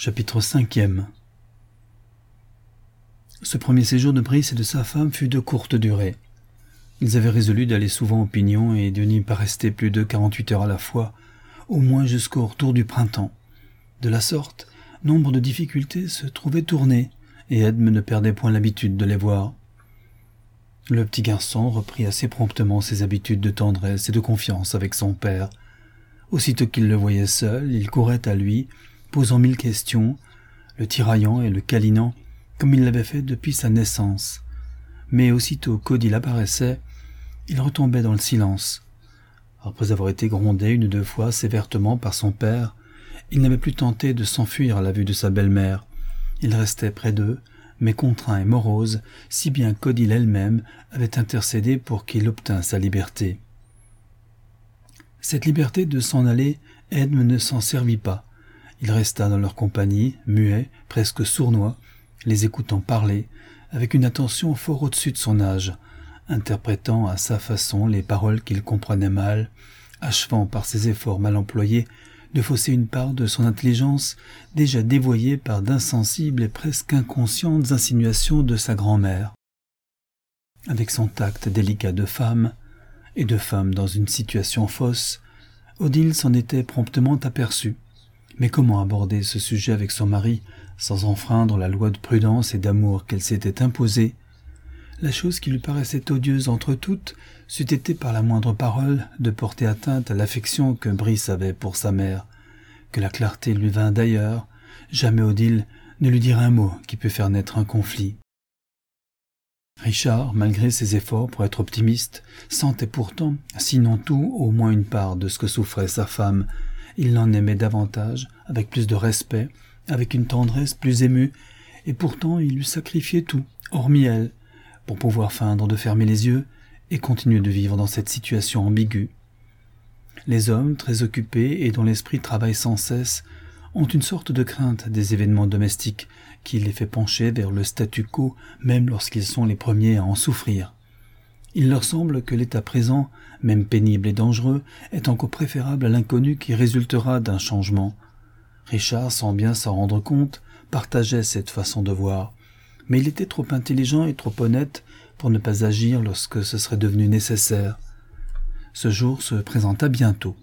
Chapitre 5e. Ce premier séjour de Brice et de sa femme fut de courte durée. Ils avaient résolu d'aller souvent au Pignon et de n'y pas rester plus de 48 heures à la fois, au moins jusqu'au retour du printemps. De la sorte, nombre de difficultés se trouvaient tournées, et Edme ne perdait point l'habitude de les voir. Le petit garçon reprit assez promptement ses habitudes de tendresse et de confiance avec son père. Aussitôt qu'il le voyait seul, il courait à lui, posant 1000 questions, le tiraillant et le câlinant, comme il l'avait fait depuis sa naissance. Mais aussitôt qu'Odile apparaissait, il retombait dans le silence. Après avoir été grondé 1 ou 2 fois sévèrement par son père, il n'avait plus tenté de s'enfuir à la vue de sa belle-mère. Il restait près d'eux, mais contraint et morose, si bien qu'Odile elle-même avait intercédé pour qu'il obtînt sa liberté. Cette liberté de s'en aller, Edme ne s'en servit pas. Il resta dans leur compagnie, muet, presque sournois, les écoutant parler, avec une attention fort au-dessus de son âge, interprétant à sa façon les paroles qu'il comprenait mal, achevant par ses efforts mal employés de fausser une part de son intelligence déjà dévoyée par d'insensibles et presque inconscientes insinuations de sa grand-mère. Avec son tact délicat de femme, et de femme dans une situation fausse, Odile s'en était promptement aperçue. Mais comment aborder ce sujet avec son mari, sans enfreindre la loi de prudence et d'amour qu'elle s'était imposée? La chose qui lui paraissait odieuse entre toutes, c'eût été par la moindre parole de porter atteinte à l'affection que Brice avait pour sa mère. Que la clarté lui vînt d'ailleurs, jamais Odile ne lui dira un mot qui pût faire naître un conflit. Richard, malgré ses efforts pour être optimiste, sentait pourtant, sinon tout, au moins une part de ce que souffrait sa femme. Il l'en aimait davantage, avec plus de respect, avec une tendresse plus émue, et pourtant il lui sacrifiait tout, hormis elle, pour pouvoir feindre de fermer les yeux et continuer de vivre dans cette situation ambiguë. Les hommes, très occupés et dont l'esprit travaille sans cesse, ont une sorte de crainte des événements domestiques qui les fait pencher vers le statu quo même lorsqu'ils sont les premiers à en souffrir. Il leur semble que l'état présent, même pénible et dangereux, est encore préférable à l'inconnu qui résultera d'un changement. Richard, sans bien s'en rendre compte, partageait cette façon de voir, mais il était trop intelligent et trop honnête pour ne pas agir lorsque ce serait devenu nécessaire. Ce jour se présenta bientôt.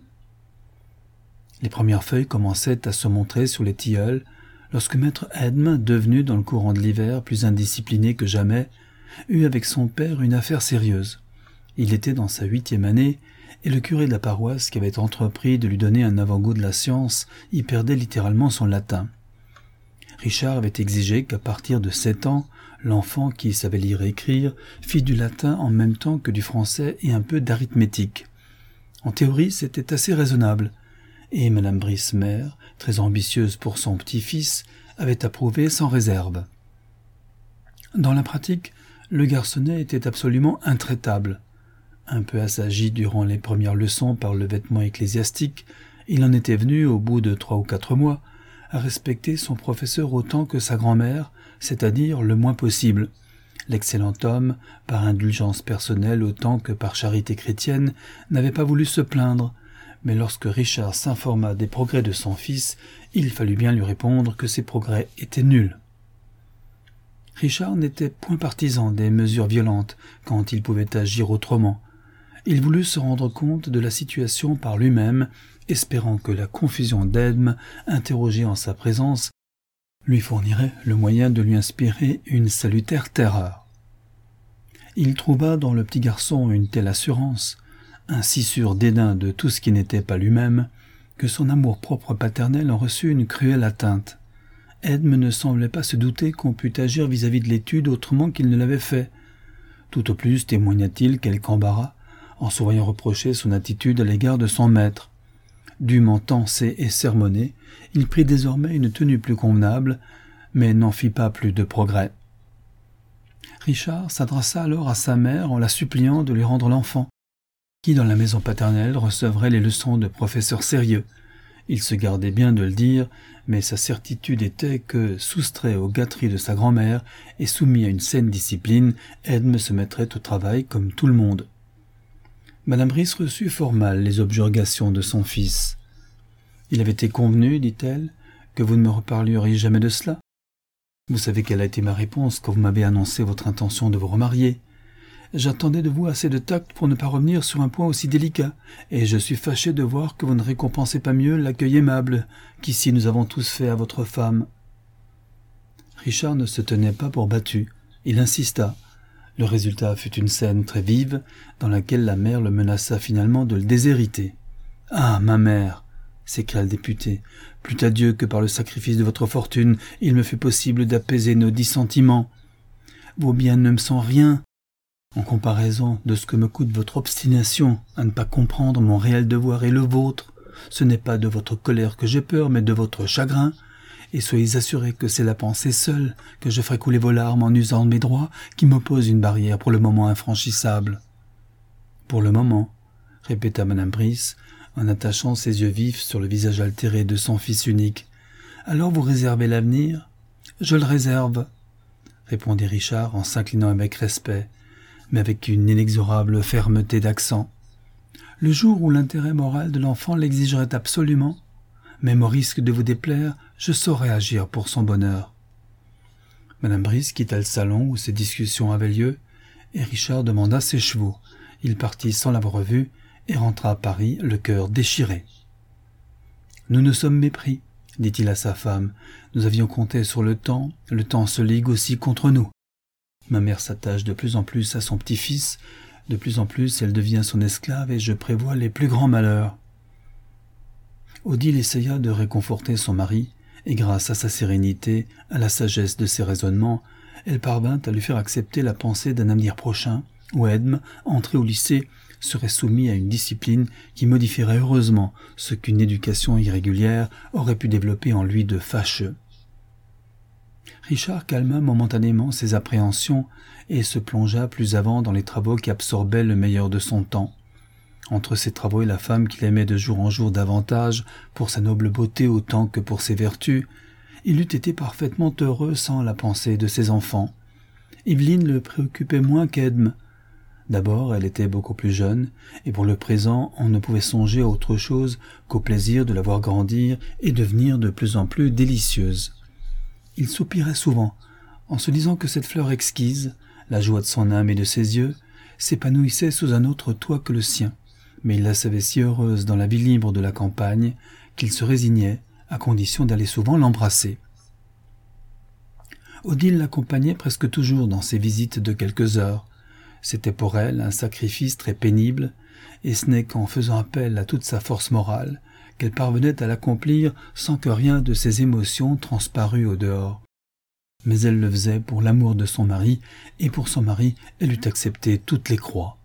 Les premières feuilles commençaient à se montrer sur les tilleuls lorsque maître Edme, devenu dans le courant de l'hiver plus indiscipliné que jamais, eut avec son père une affaire sérieuse. Il était dans sa 8e année, et le curé de la paroisse qui avait entrepris de lui donner un avant-goût de la science y perdait littéralement son latin. Richard avait exigé qu'à partir de 7 ans, l'enfant qui savait lire et écrire fît du latin en même temps que du français et un peu d'arithmétique. En théorie, c'était assez raisonnable, et Madame Brice mère, très ambitieuse pour son petit-fils, avait approuvé sans réserve. Dans la pratique, le garçonnet était absolument intraitable. Un peu assagi durant les premières leçons par le vêtement ecclésiastique, il en était venu, au bout de 3 ou 4 mois, à respecter son professeur autant que sa grand-mère, c'est-à-dire le moins possible. L'excellent homme, par indulgence personnelle autant que par charité chrétienne, n'avait pas voulu se plaindre, mais lorsque Richard s'informa des progrès de son fils, il fallut bien lui répondre que ces progrès étaient nuls. Richard n'était point partisan des mesures violentes quand il pouvait agir autrement. Il voulut se rendre compte de la situation par lui-même, espérant que la confusion d'Edme, interrogée en sa présence, lui fournirait le moyen de lui inspirer une salutaire terreur. Il trouva dans le petit garçon une telle assurance, un si sûr dédain de tout ce qui n'était pas lui-même, que son amour-propre paternel en reçut une cruelle atteinte. Edme ne semblait pas se douter qu'on pût agir vis-à-vis de l'étude autrement qu'il ne l'avait fait. Tout au plus témoigna-t-il quelque embarras, en se voyant reprocher son attitude à l'égard de son maître. Dûment tancé et sermonné, il prit désormais une tenue plus convenable, mais n'en fit pas plus de progrès. Richard s'adressa alors à sa mère en la suppliant de lui rendre l'enfant, qui dans la maison paternelle recevrait les leçons de professeurs sérieux. Il se gardait bien de le dire, mais sa certitude était que, soustrait aux gâteries de sa grand-mère et soumis à une saine discipline, Edme se mettrait au travail comme tout le monde. Madame Brice reçut fort mal les objurgations de son fils. Il avait été convenu, dit-elle, que vous ne me reparleriez jamais de cela. Vous savez quelle a été ma réponse quand vous m'avez annoncé votre intention de vous remarier. J'attendais de vous assez de tact pour ne pas revenir sur un point aussi délicat, et je suis fâché de voir que vous ne récompensez pas mieux l'accueil aimable qu'ici nous avons tous fait à votre femme. » Richard ne se tenait pas pour battu, il insista. Le résultat fut une scène très vive, dans laquelle la mère le menaça finalement de le déshériter. « Ah, ma mère !» s'écria le député. « Plût à Dieu que par le sacrifice de votre fortune, il me fut possible d'apaiser nos dissentiments. Vos biens ne me sont rien. En comparaison de ce que me coûte votre obstination à ne pas comprendre mon réel devoir et le vôtre, ce n'est pas de votre colère que j'ai peur, mais de votre chagrin, et soyez assurés que c'est la pensée seule que je ferai couler vos larmes en usant de mes droits qui m'oppose une barrière pour le moment infranchissable. »« Pour le moment, » répéta Madame Brice, en attachant ses yeux vifs sur le visage altéré de son fils unique. « Alors vous réservez l'avenir ? » ?»« Je le réserve, » répondit Richard en s'inclinant avec respect, mais avec une inexorable fermeté d'accent. « Le jour où l'intérêt moral de l'enfant l'exigerait absolument, même au risque de vous déplaire, je saurai agir pour son bonheur. » Madame Brice quitta le salon où ces discussions avaient lieu, et Richard demanda ses chevaux. Il partit sans l'avoir vu, et rentra à Paris, le cœur déchiré. « Nous nous sommes mépris, » dit-il à sa femme. « Nous avions compté sur le temps se ligue aussi contre nous. Ma mère s'attache de plus en plus à son petit-fils, de plus en plus elle devient son esclave et je prévois les plus grands malheurs. » Odile essaya de réconforter son mari, et grâce à sa sérénité, à la sagesse de ses raisonnements, elle parvint à lui faire accepter la pensée d'un avenir prochain, où Edme, entré au lycée, serait soumis à une discipline qui modifierait heureusement ce qu'une éducation irrégulière aurait pu développer en lui de fâcheux. Richard calma momentanément ses appréhensions et se plongea plus avant dans les travaux qui absorbaient le meilleur de son temps. Entre ces travaux et la femme qu'il aimait de jour en jour davantage, pour sa noble beauté autant que pour ses vertus, il eût été parfaitement heureux sans la pensée de ses enfants. Évelyne le préoccupait moins qu'Edme. D'abord, elle était beaucoup plus jeune, et pour le présent, on ne pouvait songer à autre chose qu'au plaisir de la voir grandir et devenir de plus en plus délicieuse. Il soupirait souvent, en se disant que cette fleur exquise, la joie de son âme et de ses yeux, s'épanouissait sous un autre toit que le sien, mais il la savait si heureuse dans la vie libre de la campagne qu'il se résignait, à condition d'aller souvent l'embrasser. Odile l'accompagnait presque toujours dans ses visites de quelques heures. C'était pour elle un sacrifice très pénible, et ce n'est qu'en faisant appel à toute sa force morale qu'elle parvenait à l'accomplir sans que rien de ses émotions transparût au dehors. Mais elle le faisait pour l'amour de son mari, et pour son mari, elle eût accepté toutes les croix.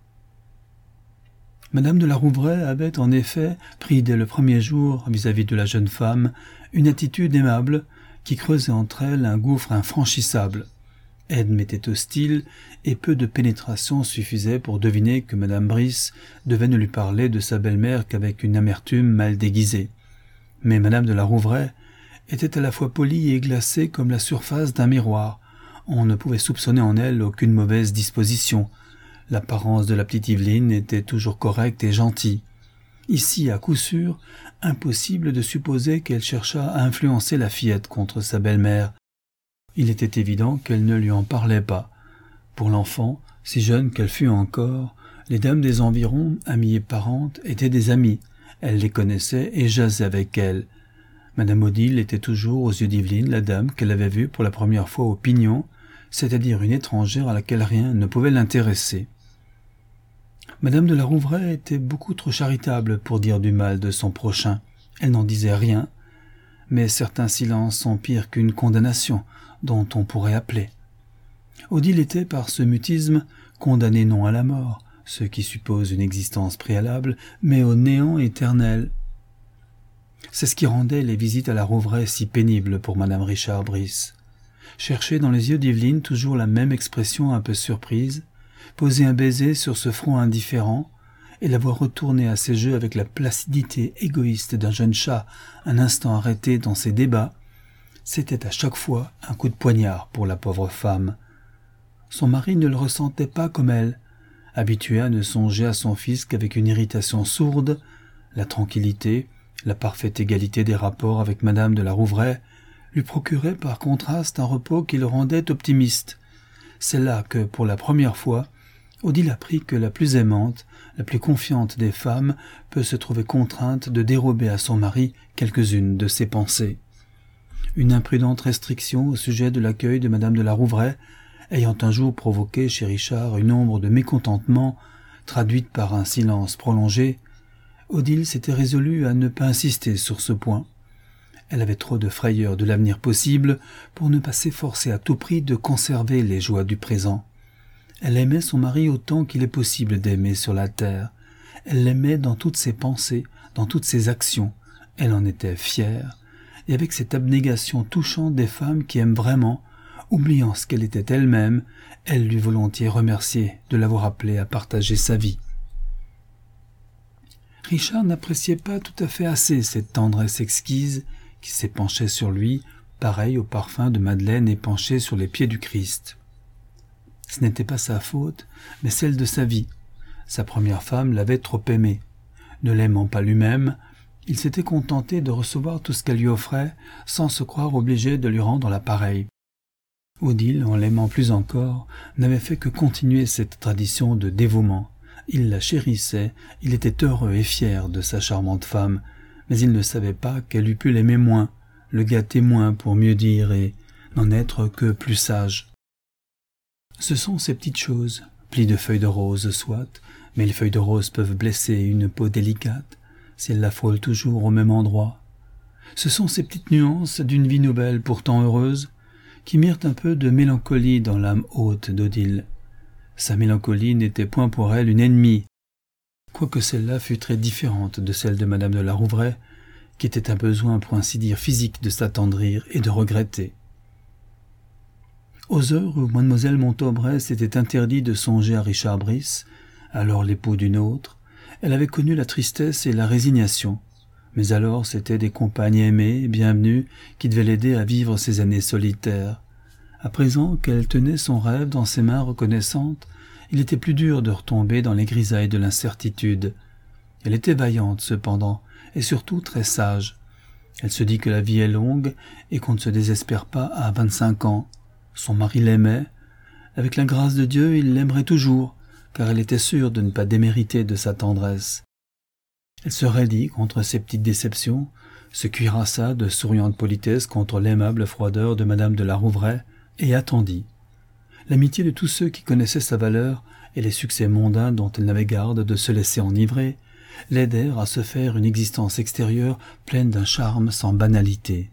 Madame de la Rouvray avait en effet pris dès le premier jour, vis-à-vis de la jeune femme, une attitude aimable qui creusait entre elles un gouffre infranchissable. Edme était hostile, et peu de pénétration suffisait pour deviner que Madame Brice devait ne lui parler de sa belle-mère qu'avec une amertume mal déguisée. Mais Madame de la Rouvray était à la fois polie et glacée comme la surface d'un miroir. On ne pouvait soupçonner en elle aucune mauvaise disposition. L'apparence de la petite Évelyne était toujours correcte et gentille. Ici, à coup sûr, impossible de supposer qu'elle cherchât à influencer la fillette contre sa belle-mère. Il était évident qu'elle ne lui en parlait pas. Pour l'enfant, si jeune qu'elle fût encore, les dames des environs, amies et parentes, étaient des amies. Elle les connaissait et jasait avec elles. Madame Odile était toujours aux yeux d'Évelyne la dame qu'elle avait vue pour la première fois au Pignon, c'est-à-dire une étrangère à laquelle rien ne pouvait l'intéresser. Madame de la Rouvray était beaucoup trop charitable pour dire du mal de son prochain. Elle n'en disait rien, mais certains silences sont pires qu'une condamnation, dont on pourrait appeler. Odile était, par ce mutisme, condamnée non à la mort, ce qui suppose une existence préalable, mais au néant éternel. C'est ce qui rendait les visites à la Rouvray si pénibles pour Madame Richard Brice. Chercher dans les yeux d'Évelyne toujours la même expression un peu surprise, poser un baiser sur ce front indifférent, et la voir retourner à ses jeux avec la placidité égoïste d'un jeune chat un instant arrêté dans ses débats, c'était à chaque fois un coup de poignard pour la pauvre femme. Son mari ne le ressentait pas comme elle. Habitué à ne songer à son fils qu'avec une irritation sourde, la tranquillité, La parfaite égalité des rapports avec madame de la Rouvray lui procurait par contraste un repos qui le rendait optimiste. C'est là que, pour la première fois, Odile apprit que la plus aimante, la plus confiante des femmes peut se trouver contrainte de dérober à son mari quelques-unes de ses pensées. Une imprudente restriction au sujet de l'accueil de madame de la Rouvray, ayant un jour provoqué chez Richard une ombre de mécontentement, traduite par un silence prolongé, Odile s'était résolue à ne pas insister sur ce point. Elle avait trop de frayeur de l'avenir possible pour ne pas s'efforcer à tout prix de conserver les joies du présent. Elle aimait son mari autant qu'il est possible d'aimer sur la terre. Elle l'aimait dans toutes ses pensées, dans toutes ses actions. Elle en était fière. Et avec cette abnégation touchante des femmes qui aiment vraiment, oubliant ce qu'elle était elle-même, elle l'eût volontiers remercié de l'avoir appelée à partager sa vie. Richard n'appréciait pas tout à fait assez cette tendresse exquise qui s'épanchait sur lui, pareil au parfum de Madeleine épanché sur les pieds du Christ. Ce n'était pas sa faute, mais celle de sa vie. Sa première femme l'avait trop aimé. Ne l'aimant pas lui-même, il s'était contenté de recevoir tout ce qu'elle lui offrait, sans se croire obligé de lui rendre la pareille. Odile, en l'aimant plus encore, n'avait fait que continuer cette tradition de dévouement. Il la chérissait, il était heureux et fier de sa charmante femme, mais il ne savait pas qu'elle eût pu l'aimer moins, le gâter moins pour mieux dire et n'en être que plus sage. Ce sont ces petites choses, plis de feuilles de rose soit, mais les feuilles de rose peuvent blesser une peau délicate, si elle la frôle toujours au même endroit. Ce sont ces petites nuances d'une vie nouvelle pourtant heureuse, qui mirent un peu de mélancolie dans l'âme haute d'Odile. Sa mélancolie n'était point pour elle une ennemie, quoique celle-là fût très différente de celle de madame de la Rouvray, qui était un besoin pour ainsi dire physique de s'attendrir et de regretter. Aux heures où mademoiselle Montaubrey s'était interdit de songer à Richard Brice, alors l'époux d'une autre, elle avait connu la tristesse et la résignation, mais alors c'étaient des compagnes aimées, bienvenues, qui devaient l'aider à vivre ces années solitaires. À présent qu'elle tenait son rêve dans ses mains reconnaissantes, il était plus dur de retomber dans les grisailles de l'incertitude. Elle était vaillante cependant, et surtout très sage. Elle se dit que la vie est longue et qu'on ne se désespère pas à 25 ans. Son mari l'aimait. Avec la grâce de Dieu, il l'aimerait toujours, car elle était sûre de ne pas démériter de sa tendresse. Elle se raidit contre ces petites déceptions, se cuirassa de souriante politesse contre l'aimable froideur de madame de la Rouvray, et attendit. L'amitié de tous ceux qui connaissaient sa valeur et les succès mondains dont elle n'avait garde de se laisser enivrer l'aidèrent à se faire une existence extérieure pleine d'un charme sans banalité.